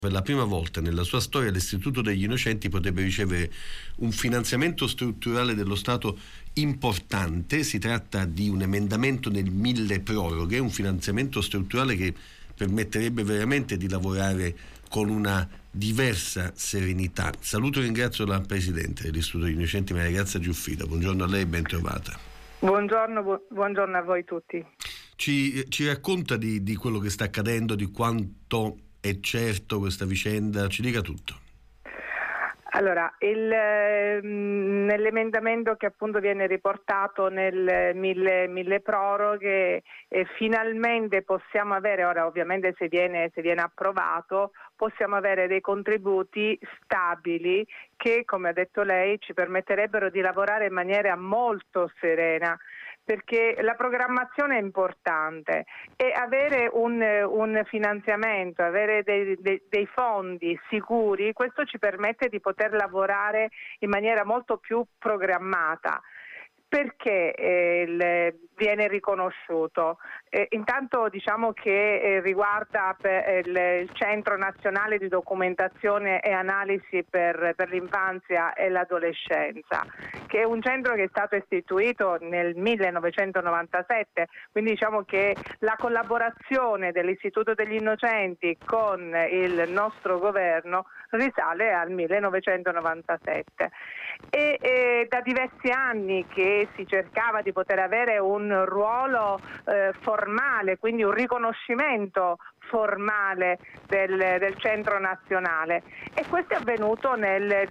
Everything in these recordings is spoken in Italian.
Per la prima volta nella sua storia l'Istituto degli Innocenti potrebbe ricevere un finanziamento strutturale dello Stato importante. Si tratta di un emendamento nel milleproroghe, un finanziamento strutturale che permetterebbe veramente di lavorare con una diversa serenità. Saluto e ringrazio la Presidente dell'Istituto degli Innocenti, Maria Grazia Giuffrida. Buongiorno a lei e ben trovata. Buongiorno a voi tutti. Ci racconta di quello che sta accadendo, di quanto è certo questa vicenda, ci dica tutto. Allora, nell'emendamento che appunto viene riportato nel milleproroghe, finalmente possiamo avere, ora ovviamente se viene approvato, possiamo avere dei contributi stabili che, come ha detto lei, ci permetterebbero di lavorare in maniera molto serena, perché la programmazione è importante e avere un finanziamento, avere dei fondi sicuri, questo ci permette di poter lavorare in maniera molto più programmata. Perché viene riconosciuto? Intanto diciamo che riguarda il Centro Nazionale di Documentazione e Analisi per l'Infanzia e l'Adolescenza, che è un centro che è stato istituito nel 1997, quindi diciamo che la collaborazione dell'Istituto degli Innocenti con il nostro governo risale al 1997 e da diversi anni che si cercava di poter avere un ruolo formale, quindi un riconoscimento formale del centro nazionale, e questo è avvenuto nel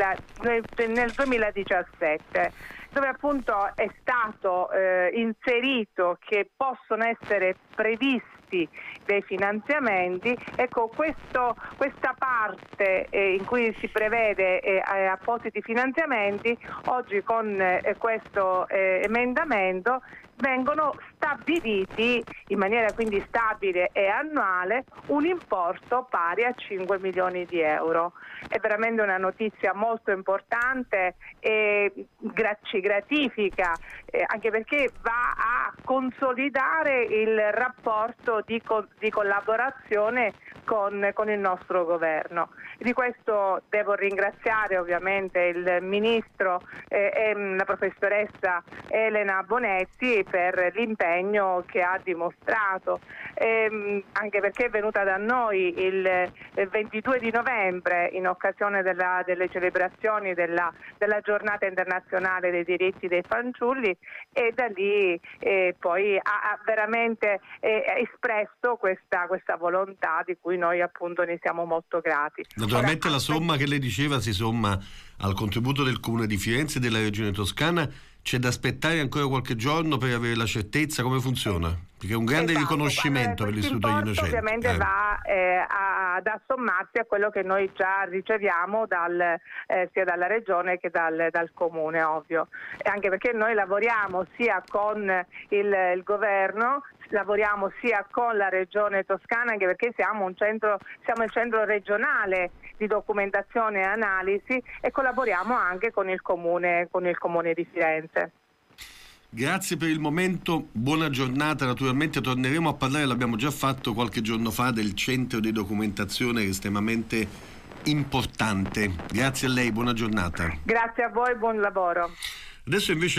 2017, dove appunto è stato inserito che possono essere previsti dei finanziamenti. Ecco, questa parte in cui si prevede appositi finanziamenti, oggi con questo emendamento vengono stabiliti in maniera quindi stabile e annuale un importo pari a 5 milioni di euro. È veramente una notizia molto importante e ci gratifica, anche perché va a consolidare il rapporto di collaborazione con il nostro governo. Di questo devo ringraziare ovviamente il Ministro e la professoressa Elena Bonetti per l'impegno che ha dimostrato, anche perché è venuta da noi il 22 di novembre in occasione delle celebrazioni della Giornata Internazionale dei Diritti dei Fanciulli, e da lì poi ha veramente espresso questa volontà di cui noi appunto ne siamo molto grati. Naturalmente la somma che lei diceva si somma al contributo del Comune di Firenze e della Regione Toscana. C'è da aspettare ancora qualche giorno per avere la certezza? Come funziona? Perché è un grande riconoscimento per l'Istituto degli Innocenti. Ovviamente va ad assommarsi a quello che noi già riceviamo sia dalla Regione che dal Comune, ovvio. E anche perché noi lavoriamo sia con il Governo, lavoriamo sia con la Regione Toscana, anche perché siamo il centro regionale di documentazione e analisi, e collaboriamo anche con il Comune di Firenze. Grazie per il momento, buona giornata. Naturalmente torneremo a parlare, l'abbiamo già fatto qualche giorno fa, del centro di documentazione, che è estremamente importante. Grazie a lei, buona giornata. Grazie a voi, buon lavoro. Adesso invece